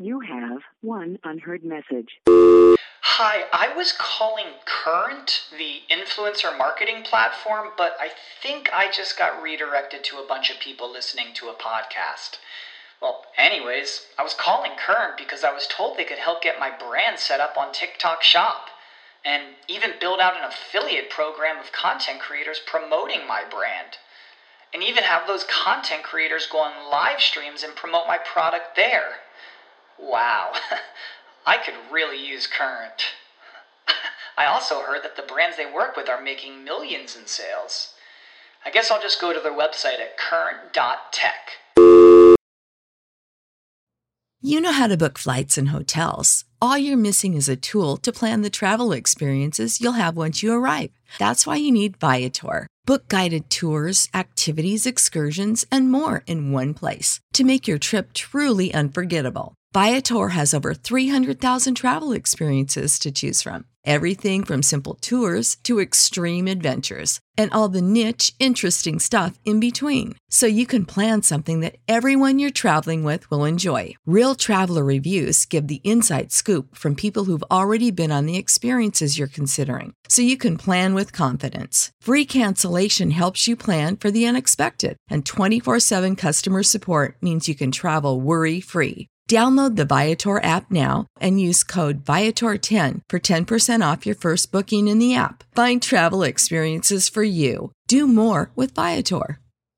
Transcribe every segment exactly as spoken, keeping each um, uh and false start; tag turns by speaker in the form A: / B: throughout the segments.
A: You have one unheard message.
B: Hi, I was calling Current, the influencer marketing platform, but I think I just got redirected to a bunch of people listening to a podcast. Well, anyways, I was calling Current because I was told they could help get my brand set up on TikTok Shop and even build out an affiliate program of content creators promoting my brand. And even have those content creators go on live streams and promote my product there. Wow, I could really use Current. I also heard that the brands they work with are making millions in sales. I guess I'll just go to their website at current dot tech.
C: You know how to book flights and hotels. All you're missing is a tool to plan the travel experiences you'll have once you arrive. That's why you need Viator. Book guided tours, activities, excursions, and more in one place to make your trip truly unforgettable. Viator has over three hundred thousand travel experiences to choose from. Everything from simple tours to extreme adventures and all the niche, interesting stuff in between. So you can plan something that everyone you're traveling with will enjoy. Real traveler reviews give the inside scoop from people who've already been on the experiences you're considering. So you can plan with confidence. Free cancellation helps you plan for the unexpected. And twenty-four seven customer support means you can travel worry-free. Download the Viator app now and use code Viator ten for ten percent off your first booking in the app. Find travel experiences for you. Do more with Viator.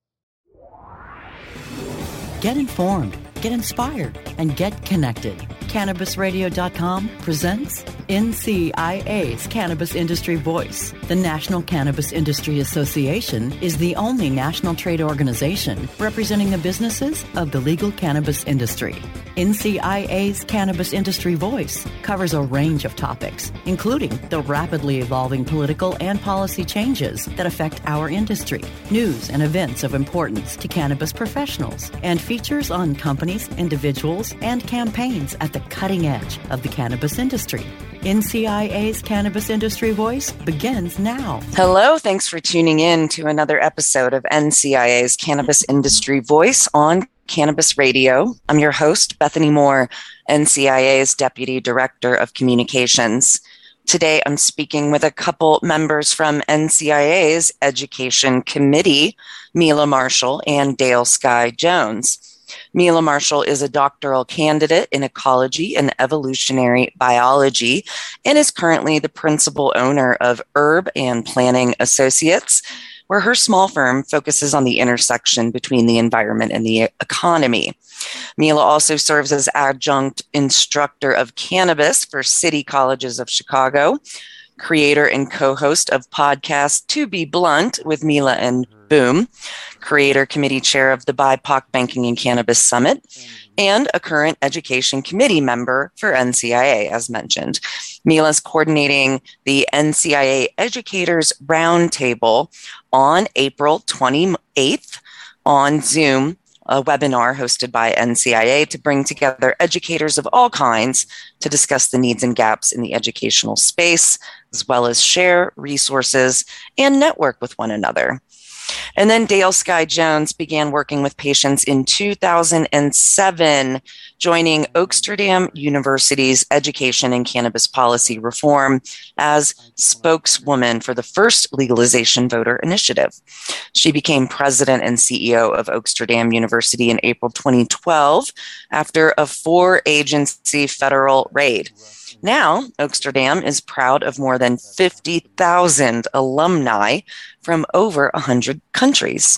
D: Get informed, get inspired, and get connected. Cannabis Radio dot com presents N C I A's Cannabis Industry Voice. The National Cannabis Industry Association is the only national trade organization representing the businesses of the legal cannabis industry. N C I A's Cannabis Industry Voice covers a range of topics, including the rapidly evolving political and policy changes that affect our industry, news and events of importance to cannabis professionals, and features on companies, individuals, and campaigns at the cutting edge of the cannabis industry. N C I A's Cannabis Industry Voice begins now.
E: Hello, thanks for tuning in to another episode of N C I A's Cannabis Industry Voice on Cannabis Radio. I'm your host, Bethany Moore, N C I A's Deputy Director of Communications. Today, I'm speaking with a couple members from N C I A's Education Committee, Mila Marshall and Dale Sky Jones. Mila Marshall is a doctoral candidate in ecology and evolutionary biology and is currently the principal owner of Herb and Planning Associates, where her small firm focuses on the intersection between the environment and the economy. Mila also serves as adjunct instructor of cannabis for City Colleges of Chicago, creator and co-host of podcast To Be Blunt with Mila and Boom, creator committee chair of the B I P O C Banking and Cannabis Summit, and a current education committee member for N C I A, as mentioned. Mila's coordinating the N C I A Educators Roundtable on April twenty-eighth on Zoom, a webinar hosted by N C I A to bring together educators of all kinds to discuss the needs and gaps in the educational space, as well as share resources and network with one another. And then Dale Sky Jones began working with patients in two thousand seven, joining Oaksterdam University's Education and Cannabis Policy Reform as spokeswoman for the first legalization voter initiative. She became president and C E O of Oaksterdam University in April twenty twelve after a four-agency federal raid. Now, Oaksterdam is proud of more than fifty thousand alumni from over one hundred countries.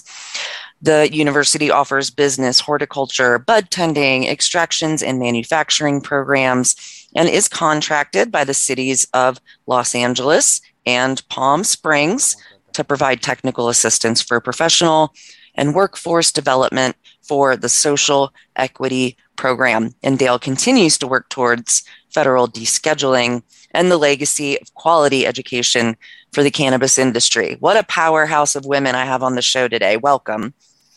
E: The university offers business, horticulture, bud tending, extractions, and manufacturing programs, and is contracted by the cities of Los Angeles and Palm Springs to provide technical assistance for professional and workforce development for the social equity program. And Dale continues to work towards federal descheduling and the legacy of quality education for the cannabis industry. What a powerhouse of women I have on the show today. Welcome.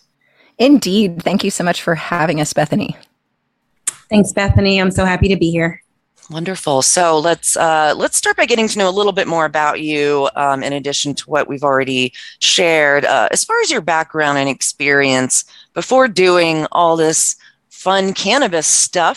F: Indeed. Thank you so much for having us, Bethany.
G: Thanks, Bethany. I'm so happy to be here.
E: Wonderful. So let's uh, let's start by getting to know a little bit more about you, um, in addition to what we've already shared. Uh, as far as your background and experience, before doing all this fun cannabis stuff,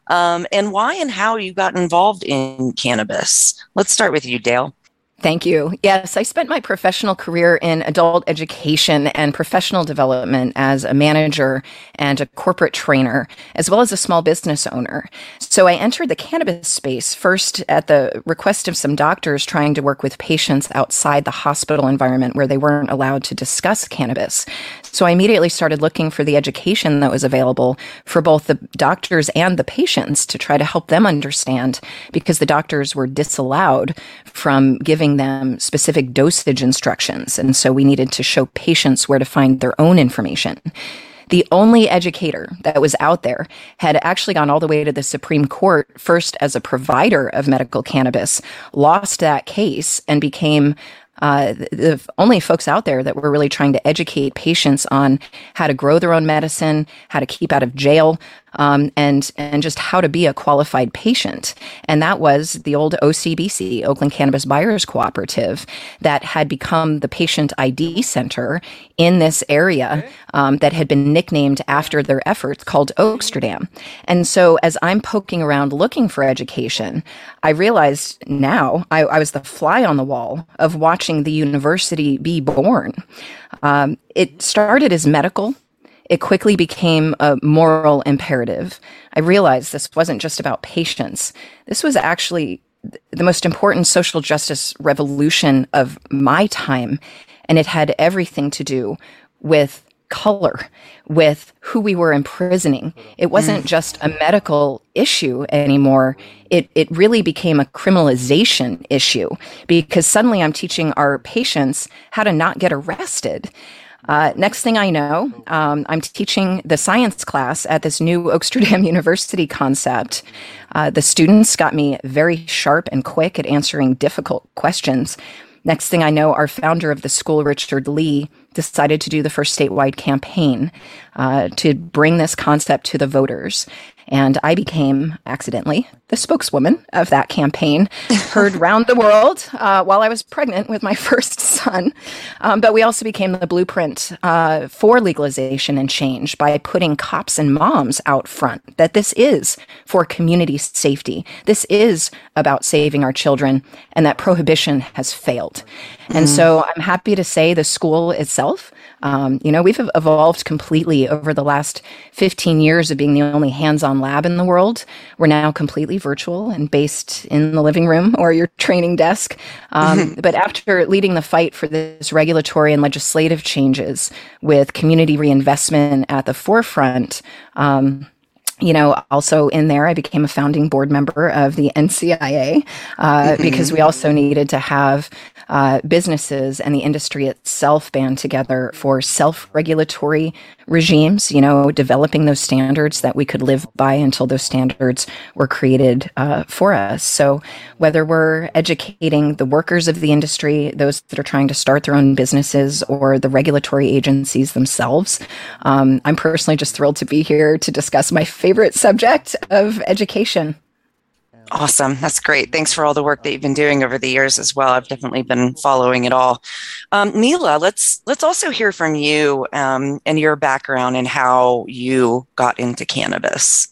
E: um, and why and how you got involved in cannabis. Let's start with you, Dale.
F: Thank you. Yes, I spent my professional career in adult education and professional development as a manager and a corporate trainer, as well as a small business owner. So I entered the cannabis space first at the request of some doctors trying to work with patients outside the hospital environment where they weren't allowed to discuss cannabis. So I immediately started looking for the education that was available for both the doctors and the patients to try to help them understand, because the doctors were disallowed from giving them specific dosage instructions. And so we needed to show patients where to find their own information. The only educator that was out there had actually gone all the way to the Supreme Court, first as a provider of medical cannabis, lost that case, and became Uh, the only folks out there that were really trying to educate patients on how to grow their own medicine, how to keep out of jail, um, and and just how to be a qualified patient. And that was the old O C B C, Oakland Cannabis Buyers Cooperative, that had become the patient I D center in this area, um, that had been nicknamed after their efforts, called Oaksterdam. And so as I'm poking around looking for education, I realized now I, I was the fly on the wall of watching the university be born. Um, it started as medical. It quickly became a moral imperative. I realized this wasn't just about patients. This was actually the most important social justice revolution of my time, and it had everything to do with color, with who we were imprisoning. It wasn't mm. just a medical issue anymore. It it really became a criminalization issue, because suddenly I'm teaching our patients how to not get arrested. Uh, next thing I know, um, I'm teaching the science class at this new Oaksterdam University concept. Uh, the students got me very sharp and quick at answering difficult questions. Next thing I know, our founder of the school, Richard Lee, decided to do the first statewide campaign uh, to bring this concept to the voters. And I became, accidentally, the spokeswoman of that campaign, heard round the world uh, while I was pregnant with my first son. Um, but we also became the blueprint uh, for legalization and change by putting cops and moms out front, that this is for community safety. This is about saving our children, and that prohibition has failed. Mm. And so I'm happy to say the school itself, Um, you know, we've evolved completely over the last fifteen years of being the only hands-on lab in the world. We're now completely virtual and based in the living room or your training desk. Um, but after leading the fight for this regulatory and legislative changes with community reinvestment at the forefront, um, you know, also in there, I became a founding board member of the N C I A uh, mm-hmm. because we also needed to have uh, businesses and the industry itself band together for self-regulatory regimes, you know, developing those standards that we could live by until those standards were created uh, for us. So whether we're educating the workers of the industry, those that are trying to start their own businesses, or the regulatory agencies themselves, um, I'm personally just thrilled to be here to discuss my favorite subject of education.
E: Awesome. That's great. Thanks for all the work that you've been doing over the years as well. I've definitely been following it all. Um, Mila, let's let's also hear from you um, and your background and how you got into cannabis.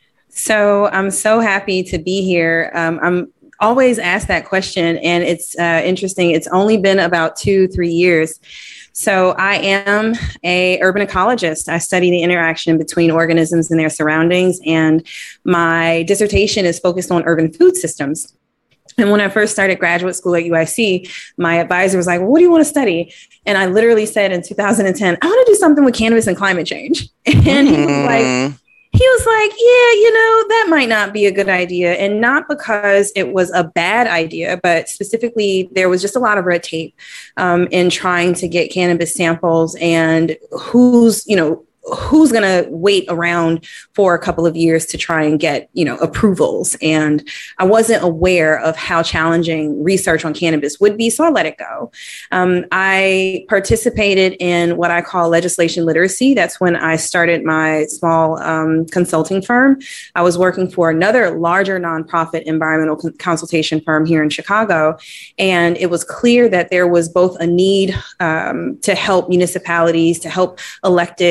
G: So I'm so happy to be here. Um, I'm always asked that question, and it's uh, interesting. It's only been about two, three years. So I am a urban ecologist. I study the interaction between organisms and their surroundings, and my dissertation is focused on urban food systems. And when I first started graduate school at U I C, my advisor was like, well, what do you want to study? And I literally said in two thousand ten, I want to do something with cannabis and climate change. And he was like, He was like, yeah, you know, that might not be a good idea. And not because it was a bad idea, but specifically there was just a lot of red tape um, in trying to get cannabis samples, and who's, you know, who's going to wait around for a couple of years to try and get, you know, approvals. And I wasn't aware of how challenging research on cannabis would be, so I let it go. Um, I participated in what I call legislation literacy. That's when I started my small um, consulting firm. I was working for another larger nonprofit environmental con- consultation firm here in Chicago. And it was clear that there was both a need um, to help municipalities, to help electeds and other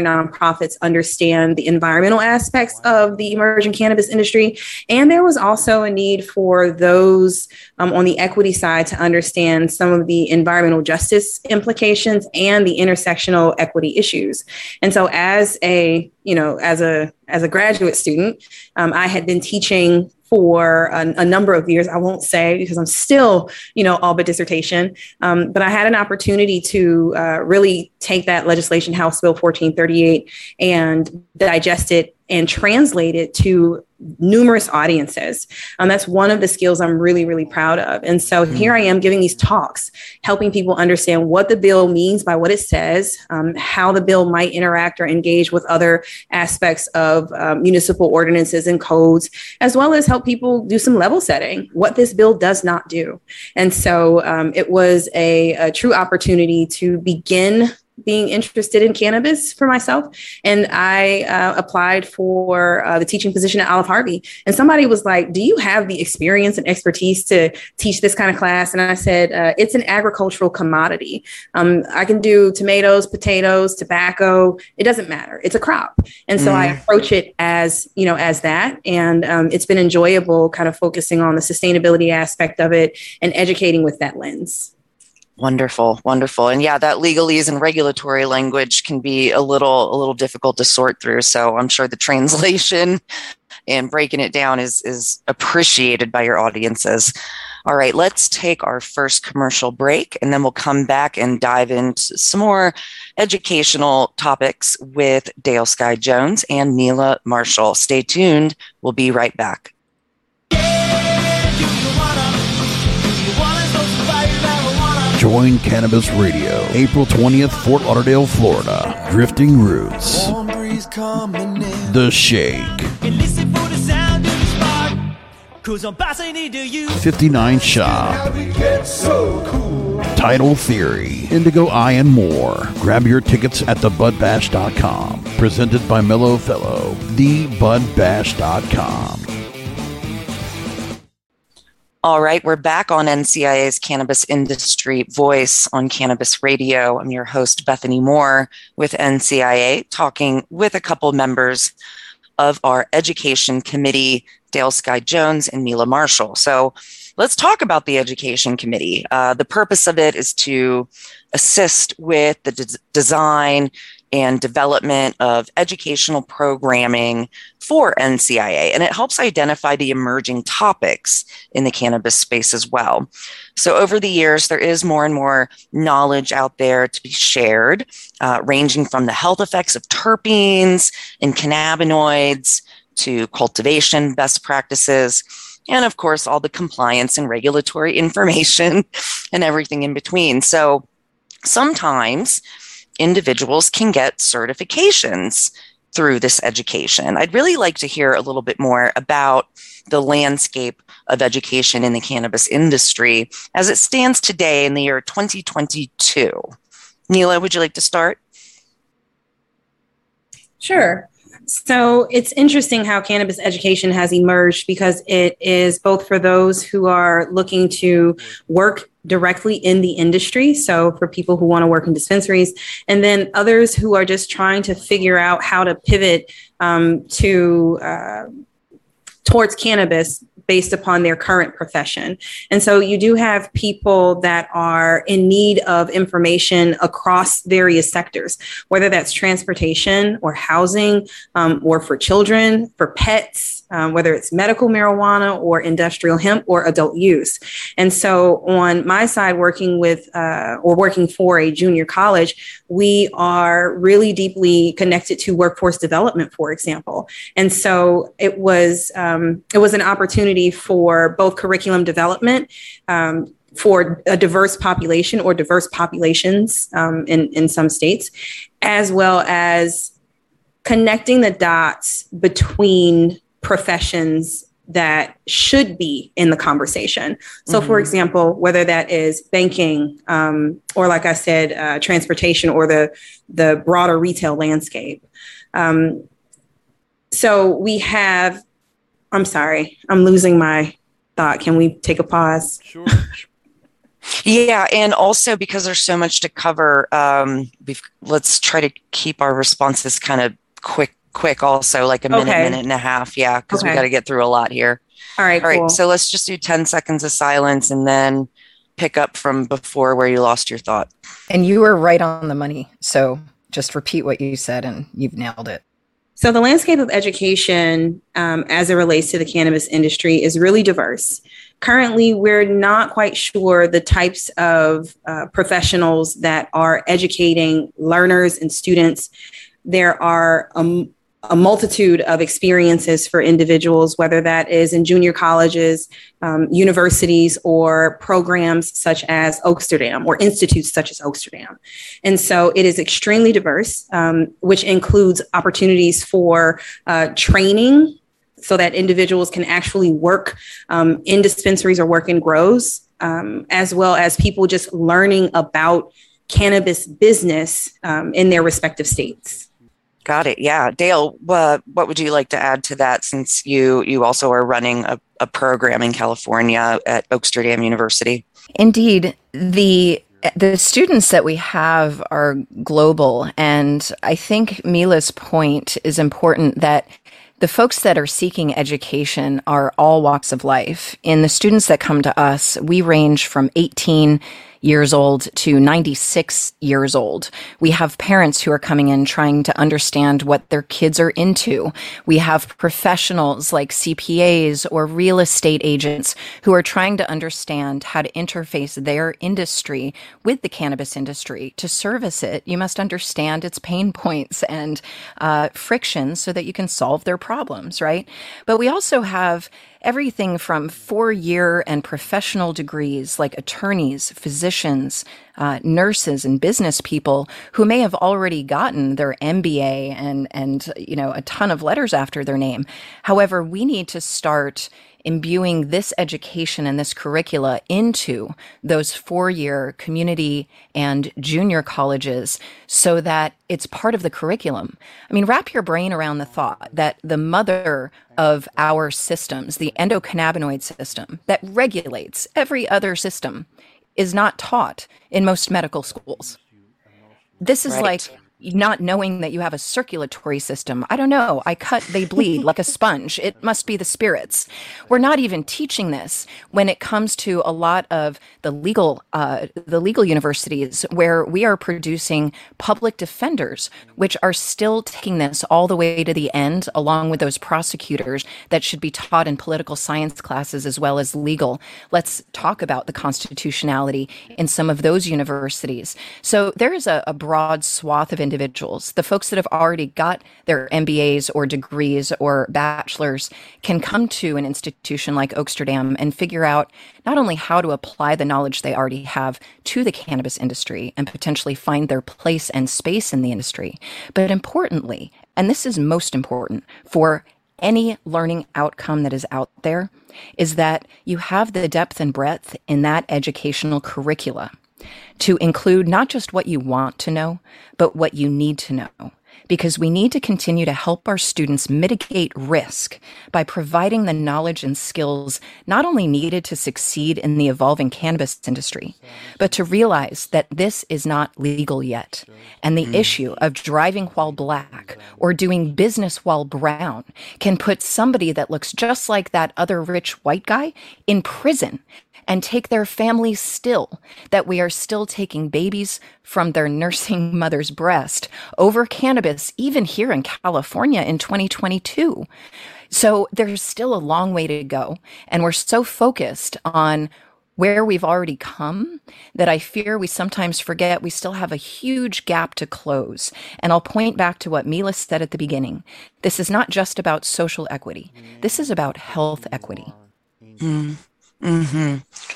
G: other nonprofits understand the environmental aspects of the emerging cannabis industry. And there was also a need for those um, on the equity side to understand some of the environmental justice implications and the intersectional equity issues. And so as a, you know, as a as a graduate student, um, I had been teaching for a, a number of years. I won't say because I'm still, you know, all but dissertation. Um, but I had an opportunity to uh, really take that legislation, House Bill fourteen thirty-eight, and digest it and translate it to numerous audiences. Um, that's one of the skills I'm really, really proud of. And so mm-hmm. here I am giving these talks, helping people understand what the bill means by what it says, um, how the bill might interact or engage with other aspects of um, municipal ordinances and codes, as well as help people do some level setting, what this bill does not do. And so um, it was a, a true opportunity to begin being interested in cannabis for myself. And I uh, applied for uh, the teaching position at Olive Harvey. And somebody was like, do you have the experience and expertise to teach this kind of class? And I said, uh, it's an agricultural commodity. Um, I can do tomatoes, potatoes, tobacco. It doesn't matter. It's a crop. And so mm. I approach it as, you know, as that. And um, it's been enjoyable kind of focusing on the sustainability aspect of it and educating with that lens.
E: Wonderful, wonderful. And yeah, that legalese and regulatory language can be a little a little difficult to sort through. So I'm sure the translation and breaking it down is is appreciated by your audiences. All right, let's take our first commercial break, and then we'll come back and dive into some more educational topics with Dale Sky Jones and Neela Marshall. Stay tuned. We'll be right back.
H: Join Cannabis Radio, April twentieth, Fort Lauderdale, Florida. Drifting Roots, The Shake, fifty-nine Shop, Title Theory, Indigo Eye, and more. Grab your tickets at the bud bash dot com. Presented by Mellow Fellow, the bud bash dot com.
E: All right, we're back on N C I A's Cannabis Industry Voice on Cannabis Radio. I'm your host, Bethany Moore, with N C I A, talking with a couple members of our education committee, Dale Sky Jones and Neela Marshall. So let's talk about the education committee. Uh, the purpose of it is to assist with the d- design and development of educational programming for N C I A, and it helps identify the emerging topics in the cannabis space as well. So over the years, there is more and more knowledge out there to be shared, uh, ranging from the health effects of terpenes and cannabinoids to cultivation best practices, and of course, all the compliance and regulatory information and everything in between. So sometimes individuals can get certifications through this education. I'd really like to hear a little bit more about the landscape of education in the cannabis industry as it stands today in the year twenty twenty-two. Neela, would you like to start?
G: Sure. So it's interesting how cannabis education has emerged because it is both for those who are looking to work directly in the industry. So for people who want to work in dispensaries, and then others who are just trying to figure out how to pivot um, to uh, towards cannabis based upon their current profession. And so you do have people that are in need of information across various sectors, whether that's transportation or housing, um, or for children, for pets, um, whether it's medical marijuana or industrial hemp or adult use. And so on my side, working with uh, or working for a junior college, we are really deeply connected to workforce development, for example. And so it was um, it was an opportunity for both curriculum development um, for a diverse population or diverse populations um, in, in some states, as well as connecting the dots between professions that should be in the conversation. So, mm-hmm. for example, whether that is banking um, or, like I said, uh, transportation or the, the broader retail landscape. Um, so we have, I'm sorry, I'm losing my thought. Can we take a pause?
H: Sure.
E: Yeah, and also because there's so much to cover, um, we've, let's try to keep our responses kind of quick, quick also, like a minute,
G: Okay.
E: minute and a half. Yeah, because we
G: Okay.
E: got to get through a lot here.
G: All right,
E: All right,
G: cool.
E: so let's just do ten seconds of silence and then pick up from before where you lost your thought.
F: And you were right on the money. So just repeat what you said and you've nailed it.
G: So the landscape of education um, as it relates to the cannabis industry is really diverse. Currently, we're not quite sure the types of uh, professionals that are educating learners and students. There are um, a multitude of experiences for individuals, whether that is in junior colleges, um, universities, or programs such as Oaksterdam or institutes such as Oaksterdam. And so it is extremely diverse, um, which includes opportunities for uh, training so that individuals can actually work um, in dispensaries or work in grows, um, as well as people just learning about cannabis business um, in their respective states.
E: Got it. Yeah. Dale, uh, what would you like to add to that, since you you also are running a, a program in California at Oaksterdam University?
F: Indeed, the the students that we have are global, and I think Mila's point is important, that the folks that are seeking education are all walks of life. In the students that come to us, we range from eighteen years old to ninety-six years old. We have parents who are coming in trying to understand what their kids are into. We have professionals like C P As or real estate agents who are trying to understand how to interface their industry with the cannabis industry. To service it, you must understand its pain points and uh, frictions so that you can solve their problems, right? But we also have everything from four-year and professional degrees like attorneys, physicians, uh, nurses, and business people who may have already gotten their M B A and, and, you know, a ton of letters after their name. However, we need to start imbuing this education and this curricula into those four-year community and junior colleges so that it's part of the curriculum. I mean, wrap your brain around the thought that the mother of our systems, the endocannabinoid system that regulates every other system, is not taught in most medical schools. This is
E: Right.
F: like not knowing that you have a circulatory system. I don't know. I cut, they bleed like a sponge. It must be the spirits. We're not even teaching this when it comes to a lot of the legal, uh, the legal universities where we are producing public defenders, which are still taking this all the way to the end, along with those prosecutors that should be taught in political science classes as well as legal. Let's talk about the constitutionality in some of those universities. So there is a, a broad swath of individuals. The folks that have already got their M B As or degrees or bachelors can come to an institution like Oaksterdam and figure out not only how to apply the knowledge they already have to the cannabis industry and potentially find their place and space in the industry, but importantly, and this is most important for any learning outcome that is out there, is that you have the depth and breadth in that educational curricula to include not just what you want to know, but what you need to know. Because we need to continue to help our students mitigate risk by providing the knowledge and skills not only needed to succeed in the evolving cannabis industry, but to realize that this is not legal yet. And the issue of driving while black or doing business while brown can put somebody that looks just like that other rich white guy in prison and take their families still, that we are still taking babies from their nursing mother's breast over cannabis, even here in California in twenty twenty-two. So there's still a long way to go. And we're so focused on where we've already come that I fear we sometimes forget we still have a huge gap to close. And I'll point back to what Mila said at the beginning. This is not just about social equity. This is about health equity.
E: Mm. Mm-hmm.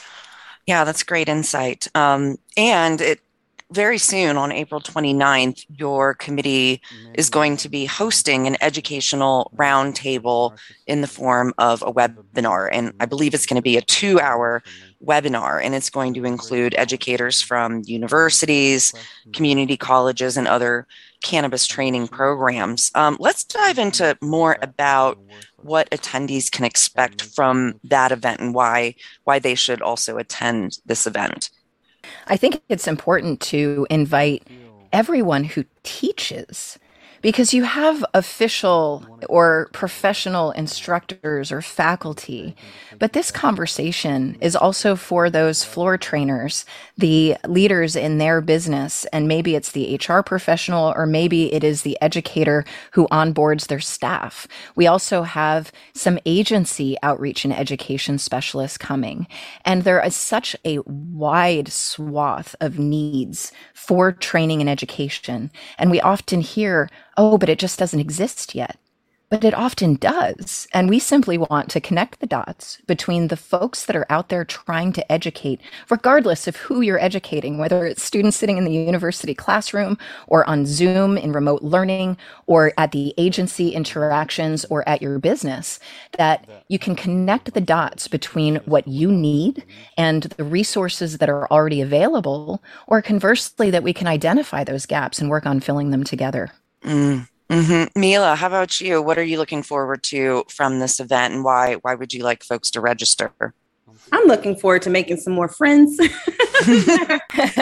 E: Yeah, that's great insight. Um, and it very soon on April twenty-ninth, your committee is going to be hosting an educational roundtable in the form of a webinar. And I believe it's going to be a two hour webinar, and it's going to include educators from universities, community colleges, and other cannabis training programs. Um, let's dive into more about what attendees can expect from that event and why why they should also attend this event.
F: I think it's important to invite everyone who teaches, because you have official or professional instructors or faculty, but this conversation is also for those floor trainers, the leaders in their business, and maybe it's the H R professional, or maybe it is the educator who onboards their staff. We also have some agency outreach and education specialists coming, and there is such a wide swath of needs for training and education, and we often hear, oh, but it just doesn't exist yet. But it often does. And we simply want to connect the dots between the folks that are out there trying to educate, regardless of who you're educating, whether it's students sitting in the university classroom or on Zoom in remote learning or at the agency interactions or at your business, that you can connect the dots between what you need and the resources that are already available, or conversely, that we can identify those gaps and work on filling them together.
E: Mm. Mm-hmm. Mila, how about you? What are you looking forward to from this event, and why why would you like folks to register?
G: I'm looking forward to making some more friends.
E: Yay!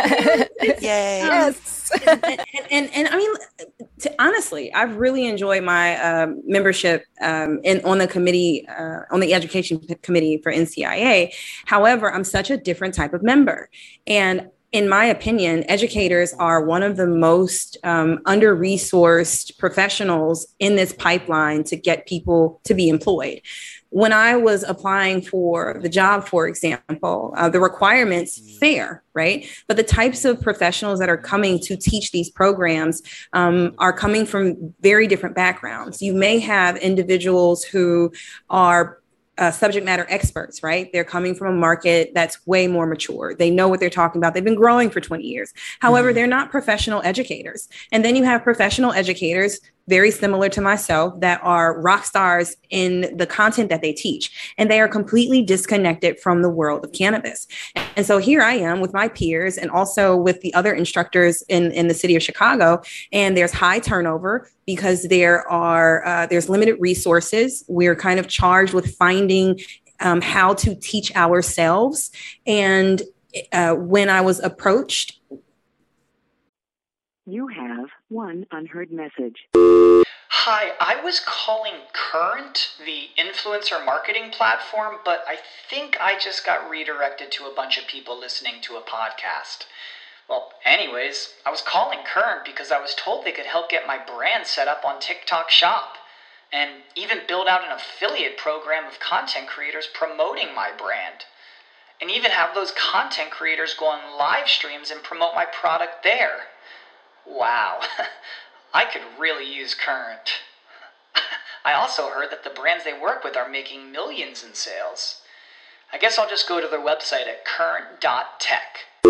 G: Yes. and, and, and and I mean, to, honestly, I've really enjoyed my um, membership um, in on the committee uh, on the education committee for N C I A. However, I'm such a different type of member, and in my opinion, educators are one of the most um, under-resourced professionals in this pipeline to get people to be employed. When I was applying for the job, for example, uh, the requirements fair, right? But the types of professionals that are coming to teach these programs um, are coming from very different backgrounds. You may have individuals who are Uh, subject matter experts, right? They're coming from a market that's way more mature. They know what they're talking about. They've been growing for twenty years. However, mm-hmm. they're not professional educators. And then you have professional educators, very similar to myself, that are rock stars in the content that they teach. And they are completely disconnected from the world of cannabis. And so here I am with my peers and also with the other instructors in, in the city of Chicago. And there's high turnover because there are uh, there's limited resources. We're kind of charged with finding um, how to teach ourselves. And uh, when I was approached,
A: you have one unheard message.
B: Hi, I was calling Current, the influencer marketing platform, but I think I just got redirected to a bunch of people listening to a podcast. Well, anyways, I was calling Current because I was told they could help get my brand set up on TikTok Shop and even build out an affiliate program of content creators promoting my brand, and even have those content creators go on live streams and promote my product there. Wow, I could really use Current. I also heard that the brands they work with are making millions in sales. I guess I'll just go to their website at current dot tech.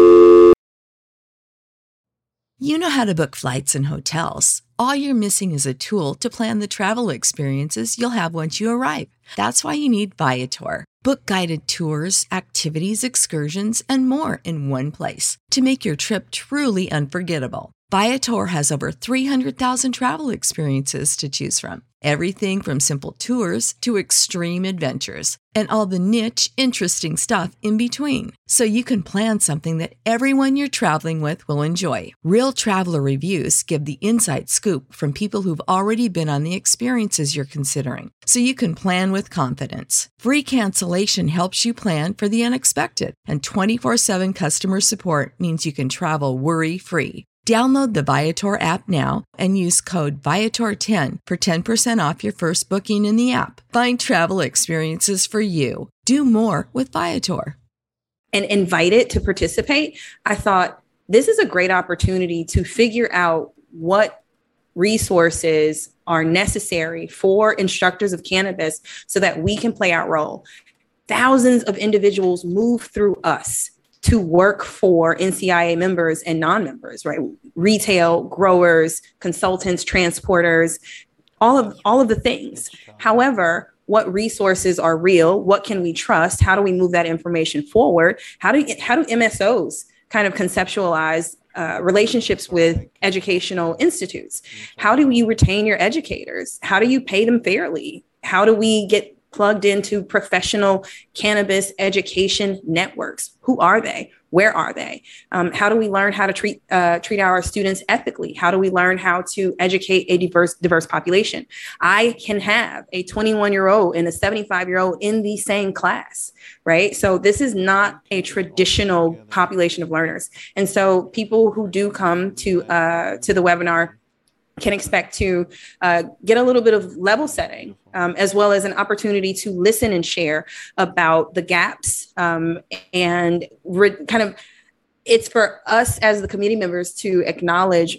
C: You know how to book flights and hotels. All you're missing is a tool to plan the travel experiences you'll have once you arrive. That's why you need Viator. Book guided tours, activities, excursions, and more in one place to make your trip truly unforgettable. Viator has over three hundred thousand travel experiences to choose from. Everything from simple tours to extreme adventures and all the niche, interesting stuff in between. So you can plan something that everyone you're traveling with will enjoy. Real traveler reviews give the inside scoop from people who've already been on the experiences you're considering. So you can plan with confidence. Free cancellation helps you plan for the unexpected. And twenty-four seven customer support means you can travel worry-free. Download the Viator app now and use code Viator ten for ten percent off your first booking in the app. Find travel experiences for you. Do more with Viator.
G: And invited to participate, I thought this is a great opportunity to figure out what resources are necessary for instructors of cannabis so that we can play our role. Thousands of individuals move through us to work for N C I A members and non-members, right? Retail, growers, consultants, transporters, all of all of the things. However, what resources are real? What can we trust? How do we move that information forward? How do how do M S Os kind of conceptualize uh, relationships with educational institutes. How do you retain your educators? How do you pay them fairly? How do we get plugged into professional cannabis education networks? Who are they? Where are they? Um, how do we learn how to treat uh, treat our students ethically? How do we learn how to educate a diverse diverse population? I can have a twenty-one-year-old and a seventy-five-year-old in the same class, right? So this is not a traditional population of learners. And so people who do come to uh, to the webinar can expect to uh, get a little bit of level setting, um, as well as an opportunity to listen and share about the gaps um, and re- kind of it's for us as the committee members to acknowledge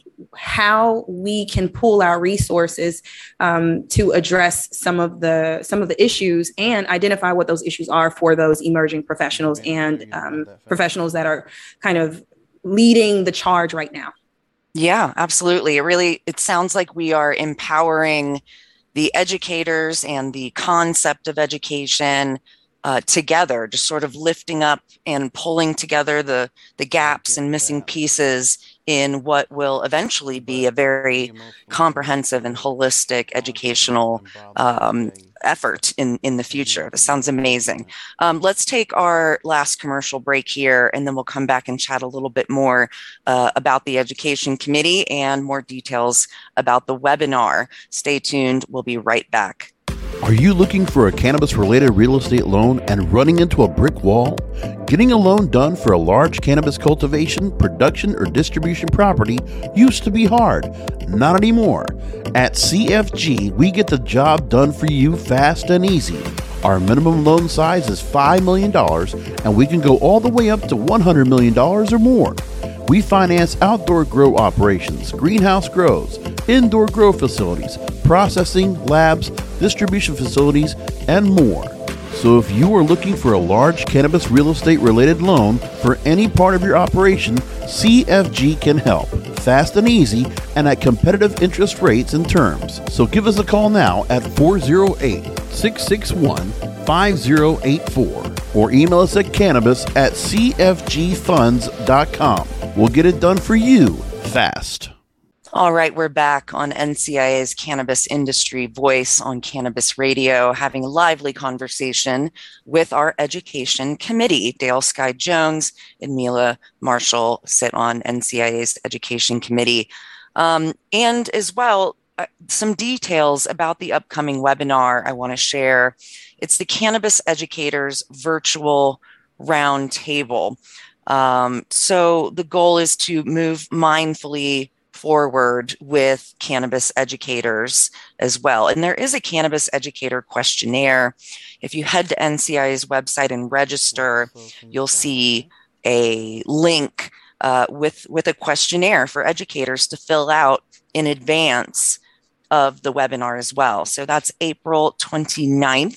G: how we can pool our resources um, to address some of the some of the issues and identify what those issues are for those emerging professionals and um, professionals that are kind of leading the charge right now.
E: Yeah, absolutely. It really, it sounds like we are empowering the educators and the concept of education uh, together, just sort of lifting up and pulling together the, the gaps and missing pieces in what will eventually be a very comprehensive and holistic educational um, effort in, in the future. This sounds amazing. Um, let's take our last commercial break here, and then we'll come back and chat a little bit more uh, about the Education Committee and more details about the webinar. Stay tuned. We'll be right back.
H: Are you looking for a cannabis-related real estate loan and running into a brick wall? Getting a loan done for a large cannabis cultivation, production, or distribution property used to be hard. Not anymore. At C F G, we get the job done for you fast and easy. Our minimum loan size is five million dollars, and we can go all the way up to one hundred million dollars or more. We finance outdoor grow operations, greenhouse grows, indoor grow facilities, processing, labs, distribution facilities, and more. So if you are looking for a large cannabis real estate related loan for any part of your operation, C F G can help. Fast and easy and at competitive interest rates and terms. So give us a call now at four oh eight, six six one, five oh eight four or email us at cannabis at c f g funds dot com. We'll get it done for you fast.
E: All right, we're back on N C I A's Cannabis Industry Voice on Cannabis Radio, having a lively conversation with our Education Committee. Dale Sky Jones and Mila Marshall sit on N C I A's Education Committee. Um, and as well, uh, some details about the upcoming webinar I want to share. It's the Cannabis Educators Virtual Roundtable. Um, so the goal is to move mindfully forward with cannabis educators as well. And there is a cannabis educator questionnaire. If you head to N C I A's website and register, you'll see a link uh, with, with a questionnaire for educators to fill out in advance of the webinar as well. So that's April twenty-ninth.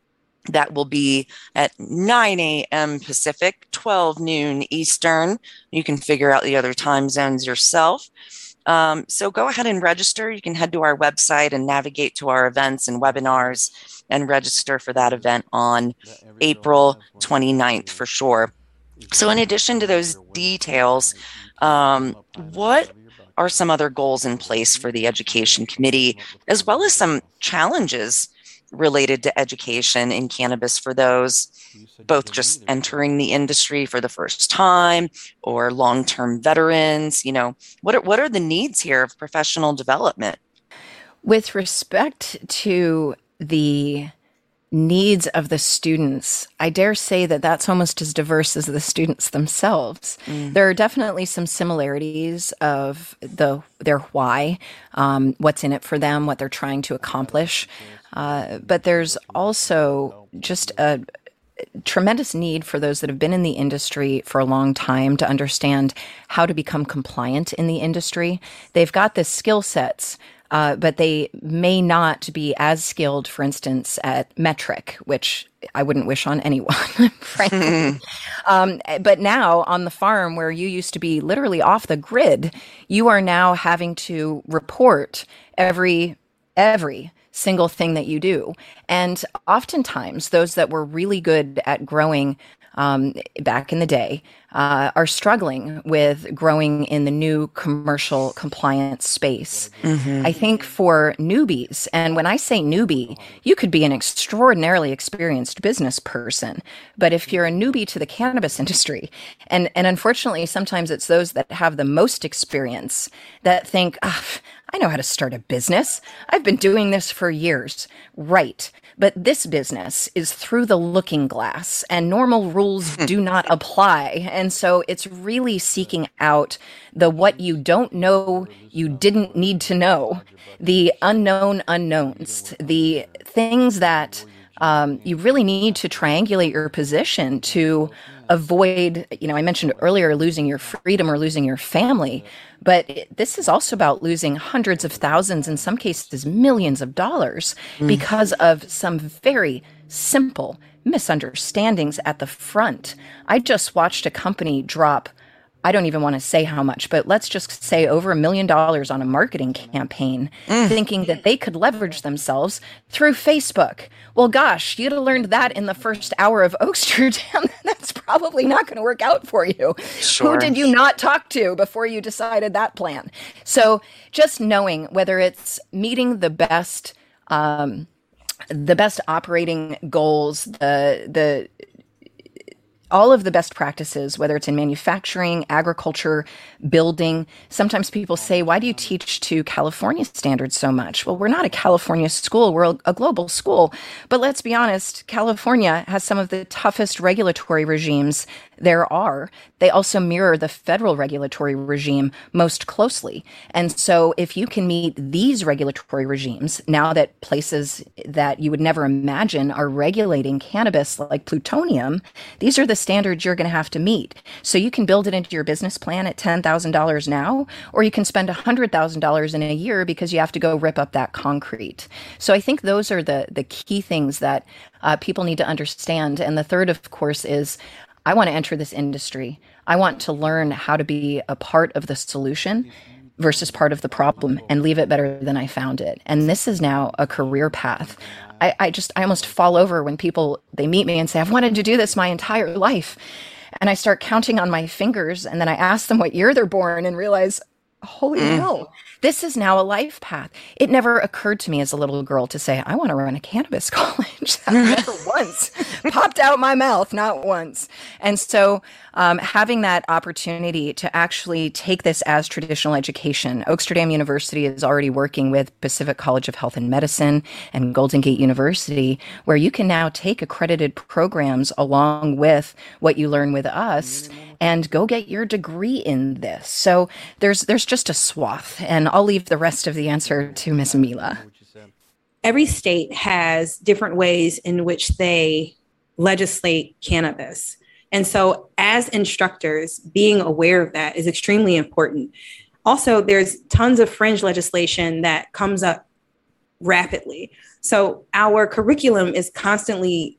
E: That will be at nine a.m. Pacific, twelve noon Eastern. You can figure out the other time zones yourself. Um, so go ahead and register. You can head to our website and navigate to our events and webinars and register for that event on April twenty-ninth for sure. So in addition to those details, um, what are some other goals in place for the Education Committee, as well as some challenges related to education in cannabis for those both just entering the industry for the first time or long-term veterans? You know, what are, what are the needs here of professional development?
F: With respect to the needs of the students, I dare say that that's almost as diverse as the students themselves. Mm. There are definitely some similarities of the their why, um, what's in it for them, what they're trying to accomplish. Uh, but there's also just a tremendous need for those that have been in the industry for a long time to understand how to become compliant in the industry. They've got the skill sets, uh, but they may not be as skilled, for instance, at metric, which I wouldn't wish on anyone, frankly. um, but now on the farm where you used to be literally off the grid, you are now having to report every, every single thing that you do. And oftentimes those that were really good at growing um, back in the day, uh, are struggling with growing in the new commercial compliance space. Mm-hmm. I think for newbies, and when I say newbie, you could be an extraordinarily experienced business person, but if you're a newbie to the cannabis industry, and, and unfortunately, sometimes it's those that have the most experience that think, ah, I know how to start a business. I've been doing this for years. Right. But this business is through the looking glass and normal rules do not apply. And so it's really seeking out the what you don't know, you didn't need to know, the unknown unknowns, the things that um, you really need to triangulate your position to avoid, you know, I mentioned earlier losing your freedom or losing your family, but it, this is also about losing hundreds of thousands, in some cases millions of dollars mm. because of some very simple misunderstandings at the front. I just watched a company drop, I don't even want to say how much, but let's just say over a million dollars on a marketing campaign, mm. thinking that they could leverage themselves through Facebook. Well, gosh, you'd have learned that in the first hour of Oaksterdam. That's probably not going to work out for you. Sure. Who did you not talk to before you decided that plan? So just knowing whether it's meeting the best, um, the best operating goals, the the all of the best practices, whether it's in manufacturing, agriculture, building. Sometimes people say, why do you teach to California standards so much? Well, we're not a California school. We're a global school. But let's be honest, California has some of the toughest regulatory regimes there are. They also mirror the federal regulatory regime most closely. And so if you can meet these regulatory regimes, now that places that you would never imagine are regulating cannabis like plutonium, these are the standards you're going to have to meet. So you can build it into your business plan at ten thousand dollars now, or you can spend one hundred thousand dollars in a year because you have to go rip up that concrete. So I think those are the, the key things that uh, people need to understand. And the third, of course, is I want to enter this industry. I want to learn how to be a part of the solution versus part of the problem and leave it better than I found it. And this is now a career path. I, I just, I almost fall over when people, they meet me and say, I've wanted to do this my entire life. And I start counting on my fingers and then I ask them what year they're born and realize, holy mm. hell, this is now a life path. It never occurred to me as a little girl to say, I want to run a cannabis college. That never once popped out my mouth, not once. And so um, having that opportunity to actually take this as traditional education, Oaksterdam University is already working with Pacific College of Health and Medicine and Golden Gate University, where you can now take accredited programs along with what you learn with us and go get your degree in this. So there's there's just a swath, and I'll leave the rest of the answer to Miss Mila.
G: Every state has different ways in which they legislate cannabis. And so as instructors, being aware of that is extremely important. Also, there's tons of fringe legislation that comes up rapidly. So our curriculum is constantly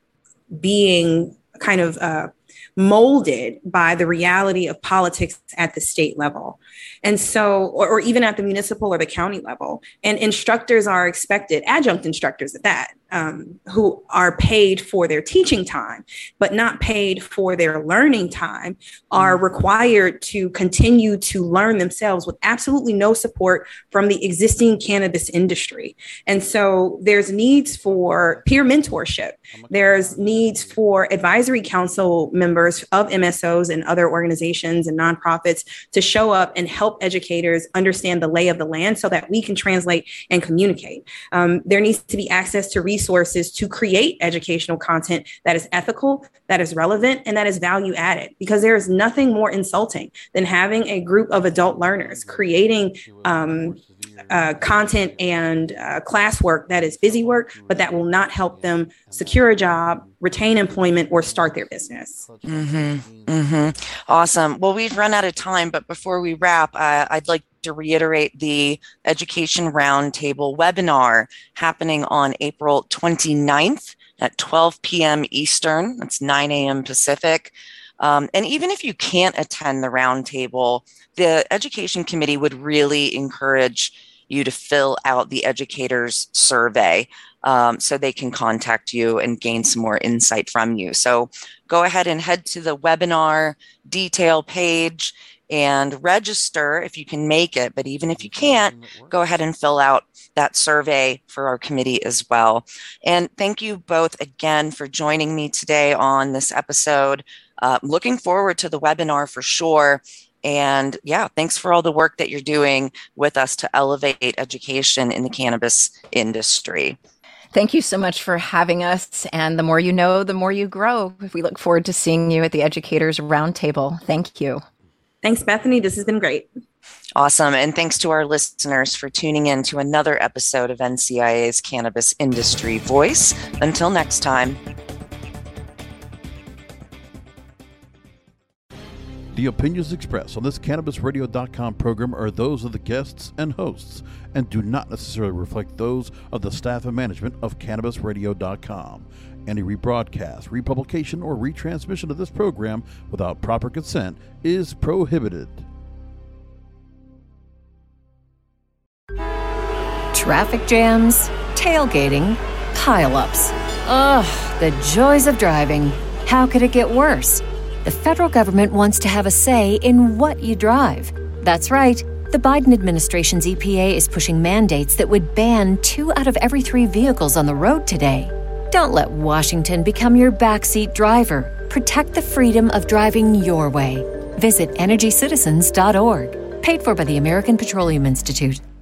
G: being kind of uh, molded by the reality of politics at the state level. And so, or, or even at the municipal or the county level. And instructors are expected, adjunct instructors at that, um, who are paid for their teaching time, but not paid for their learning time, are required to continue to learn themselves with absolutely no support from the existing cannabis industry. And so there's needs for peer mentorship. There's needs for advisory council members of M S Os and other organizations and nonprofits to show up and help educators understand the lay of the land so that we can translate and communicate. Um, there needs to be access to resources to create educational content that is ethical, that is relevant, and that is value added, because there is nothing more insulting than having a group of adult learners creating um, Uh, content and uh, classwork that is busy work, but that will not help them secure a job, retain employment, or start their business.
E: Mm-hmm. Mm-hmm. Awesome. Well, we've run out of time, but before we wrap, uh, I'd like to reiterate the Education Roundtable webinar happening on April twenty-ninth at twelve p.m. Eastern. That's nine a.m. Pacific. Um, and even if you can't attend the roundtable, the Education Committee would really encourage you to fill out the educators survey um, so they can contact you and gain some more insight from you. So go ahead and head to the webinar detail page and register if you can make it. But even if you can't, go ahead and fill out that survey for our committee as well. And thank you both again for joining me today on this episode. Uh, looking forward to the webinar for sure. And yeah, thanks for all the work that you're doing with us to elevate education in the cannabis industry.
F: Thank you so much for having us. And the more you know, the more you grow. We look forward to seeing you at the Educators Roundtable. Thank you.
G: Thanks, Bethany. This has been great.
E: Awesome. And thanks to our listeners for tuning in to another episode of N C I A's Cannabis Industry Voice. Until next time.
H: The opinions expressed on this Cannabis Radio dot com program are those of the guests and hosts and do not necessarily reflect those of the staff and management of Cannabis Radio dot com. Any rebroadcast, republication, or retransmission of this program without proper consent is prohibited.
I: Traffic jams, tailgating, pileups. Ugh, the joys of driving. How could it get worse? The federal government wants to have a say in what you drive. That's right. The Biden administration's E P A is pushing mandates that would ban two out of every three vehicles on the road today. Don't let Washington become your backseat driver. Protect the freedom of driving your way. Visit energy citizens dot org. Paid for by the American Petroleum Institute.